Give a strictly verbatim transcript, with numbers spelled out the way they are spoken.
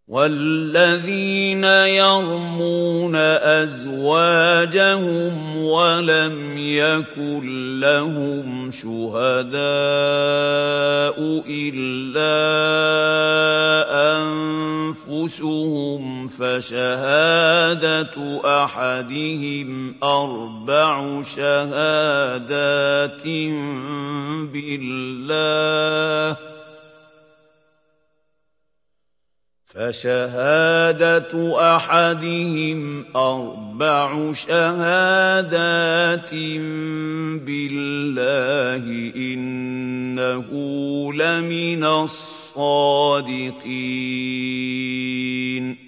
وَالَّذِينَ يَرْمُونَ أَزْوَاجَهُمْ وَلَمْ يَكُن لَّهُمْ شُهَدَاءُ إِلَّا أَنفُسُهُمْ فَشَهَادَةُ أَحَدِهِمْ أَرْبَعُ شَهَادَاتٍ بِاللَّهِ فَشَهَادَةُ أَحَدِهِمْ أَرْبَعُ شَهَادَاتٍ بِاللَّهِ إِنَّهُ لَمِنَ الصَّادِقِينَ